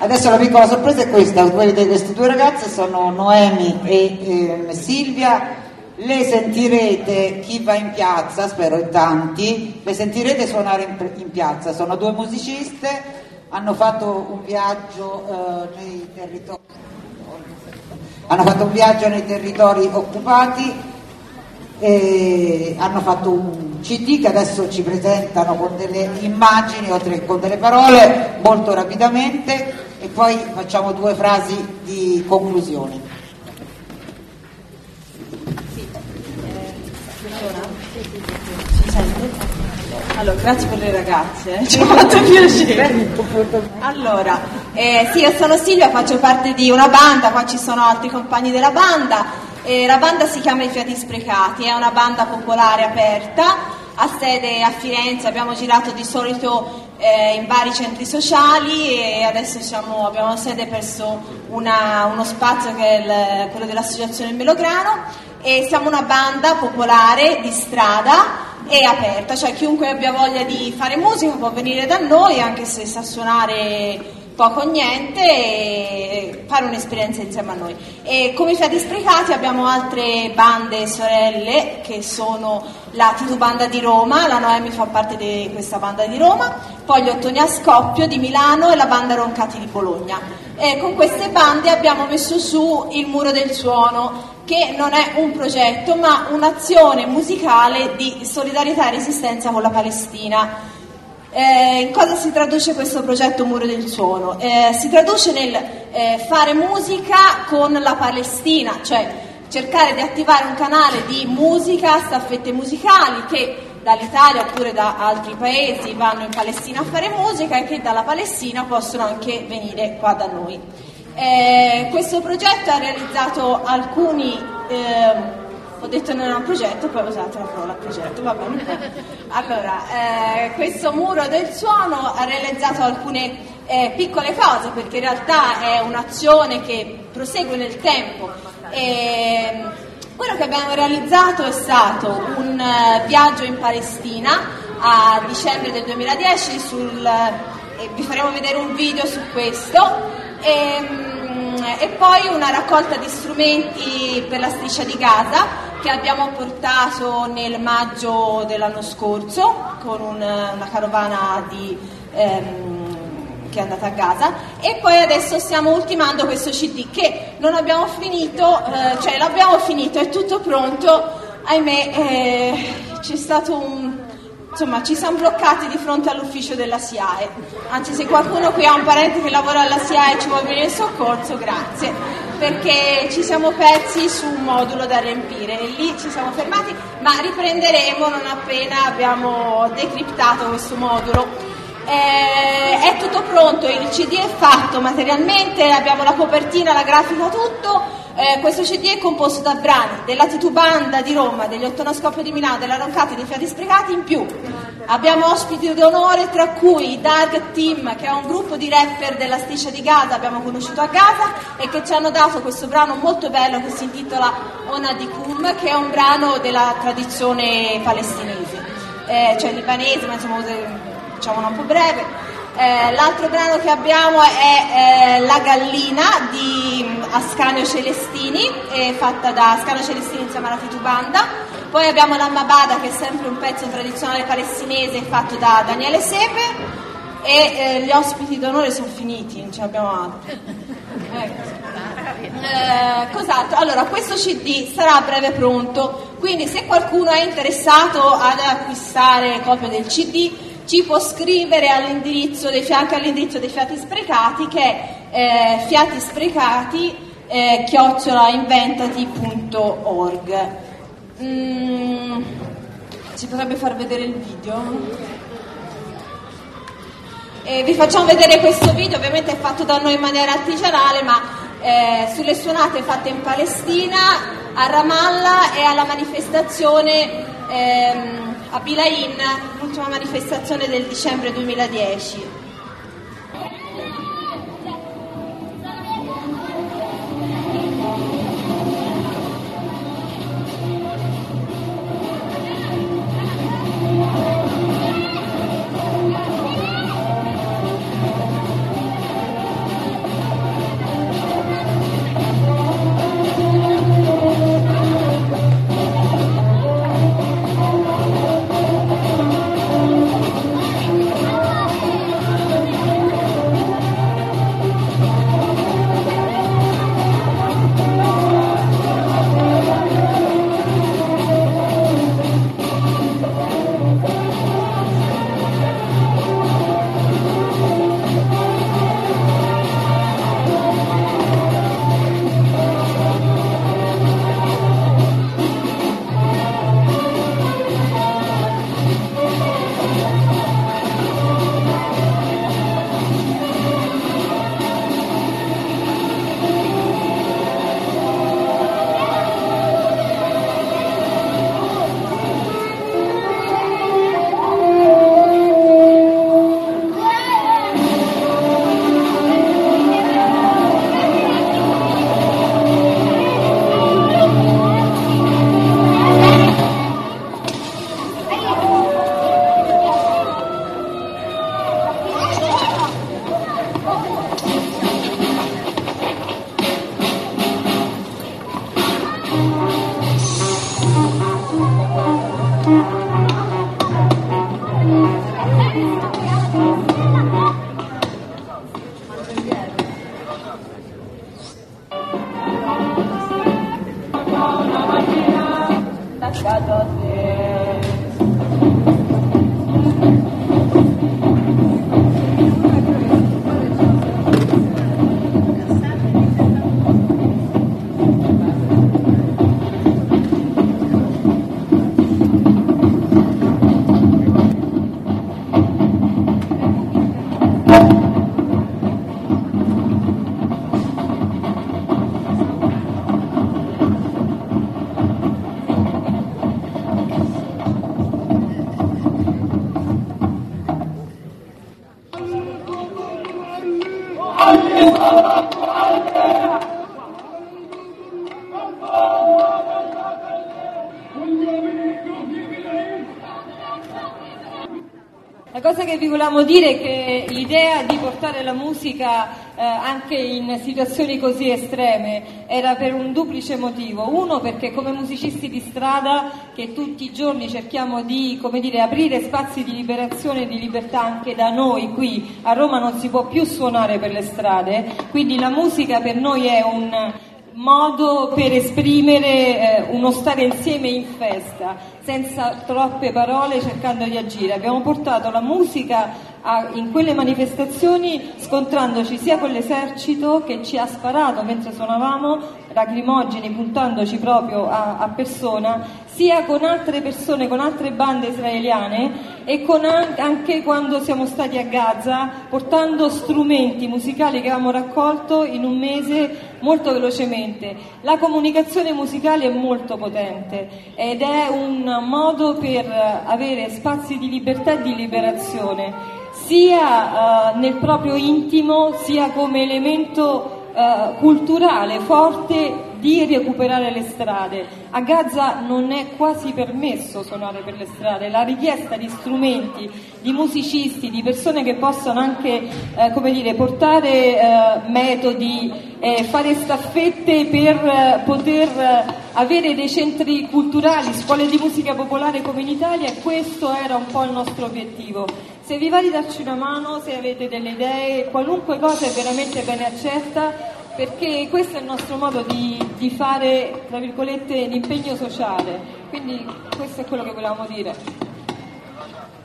Adesso la piccola sorpresa è questa: voi vedete queste due ragazze, sono Noemi e Silvia. Le sentirete, chi va in piazza, spero in tanti, le sentirete suonare in piazza. Sono due musiciste, hanno fatto un viaggio nei territori occupati e hanno fatto un CD che adesso ci presentano con delle immagini oltre che con delle parole molto rapidamente, e poi facciamo due frasi di conclusione. Allora, grazie per le ragazze, ci ha fatto piacere. Allora, sì, io sono Silvia, faccio parte di una banda, qua ci sono altri compagni della banda. La banda si chiama I Fiati Sprecati, è una banda popolare aperta, ha sede a Firenze, abbiamo girato di solito in vari centri sociali e adesso abbiamo sede presso uno spazio che è quello dell'Associazione Melograno, e siamo una banda popolare di strada e aperta, cioè chiunque abbia voglia di fare musica può venire da noi, anche se sa suonare poco o niente, e fare un'esperienza insieme a noi. E come I Fiati Sprecati abbiamo altre bande sorelle che sono la Titubanda di Roma, la Noemi fa parte di questa banda di Roma, poi gli Ottoni a Scoppio di Milano e la banda Roncati di Bologna. E con queste bande abbiamo messo su il Muro del Suono, che non è un progetto ma un'azione musicale di solidarietà e resistenza con la Palestina. In cosa si traduce questo progetto Muro del Suono? Si traduce nel fare musica con la Palestina, cioè cercare di attivare un canale di musica, staffette musicali che dall'Italia oppure da altri paesi vanno in Palestina a fare musica e che dalla Palestina possono anche venire qua da noi. Questo progetto ha realizzato alcuni... ho detto non è un progetto, poi ho usato la parola progetto, va bene. Allora, questo Muro del Suono ha realizzato alcune piccole cose, perché in realtà è un'azione che prosegue nel tempo. Quello che abbiamo realizzato è stato un viaggio in Palestina a dicembre del 2010, vi faremo vedere un video su questo. E poi una raccolta di strumenti per la Striscia di Gaza che abbiamo portato nel maggio dell'anno scorso con una carovana che è andata a Gaza, e poi adesso stiamo ultimando questo CD che non abbiamo finito, cioè l'abbiamo finito, è tutto pronto, ahimè c'è stato insomma, ci siamo bloccati di fronte all'ufficio della SIAE. Anzi, se qualcuno qui ha un parente che lavora alla SIAE e ci vuole venire in soccorso, grazie, perché ci siamo persi su un modulo da riempire e lì ci siamo fermati, ma riprenderemo non appena abbiamo decriptato questo modulo. È tutto pronto, il CD è fatto materialmente, abbiamo la copertina, la grafica, tutto. Questo CD è composto da brani della Titubanda di Roma, degli Ottoni a Scoppio di Milano, della Roncati, dei Fiati Sprecati. In più abbiamo ospiti d'onore, tra cui i Dark Team, che è un gruppo di rapper della Striscia di Gaza, abbiamo conosciuto a Gaza, e che ci hanno dato questo brano molto bello che si intitola Ona Dikum, che è un brano della tradizione palestinese, cioè libanese, ma insomma diciamo un po' breve. L'altro brano che abbiamo è La Gallina di Ascanio Celestini, fatta da Ascanio Celestini insieme alla Titubanda. Poi abbiamo La Mabada, che è sempre un pezzo tradizionale palestinese fatto da Daniele Sepe, e gli ospiti d'onore sono finiti, non ce l'abbiamo altro. Cos'altro? Allora, questo CD sarà a breve pronto, quindi se qualcuno è interessato ad acquistare copia del CD ci può scrivere all'indirizzo dei Fiati Sprecati, che è fiatisprecati@inventati.org. Si potrebbe far vedere il video? Vi facciamo vedere questo video, ovviamente è fatto da noi in maniera artigianale, ma sulle suonate fatte in Palestina, a Ramallah e alla manifestazione a Bilain, l'ultima manifestazione del dicembre 2010. La cosa che vi volevamo dire è che l'idea di portare la musica anche in situazioni così estreme era per un duplice motivo. Uno, perché come musicisti di strada che tutti i giorni cerchiamo di, come dire, aprire spazi di liberazione e di libertà anche da noi qui a Roma non si può più suonare per le strade, quindi la musica per noi è un modo per esprimere uno stare insieme in festa, senza troppe parole, cercando di agire. Abbiamo portato la musica in quelle manifestazioni scontrandoci sia con l'esercito che ci ha sparato mentre suonavamo, lacrimogeni puntandoci proprio a persona, sia con altre persone, con altre bande israeliane e anche quando siamo stati a Gaza portando strumenti musicali che avevamo raccolto in un mese molto velocemente. La comunicazione musicale è molto potente ed è un modo per avere spazi di libertà e di liberazione, sia nel proprio intimo, sia come elemento culturale forte di recuperare le strade. A Gaza non è quasi permesso suonare per le strade, la richiesta di strumenti, di musicisti, di persone che possano anche portare metodi, fare staffette per poter avere dei centri culturali, scuole di musica popolare come in Italia, e questo era un po' il nostro obiettivo. Se vi va di darci una mano, se avete delle idee, qualunque cosa è veramente ben accetta, perché questo è il nostro modo di fare, tra virgolette, l'impegno sociale. Quindi questo è quello che volevamo dire.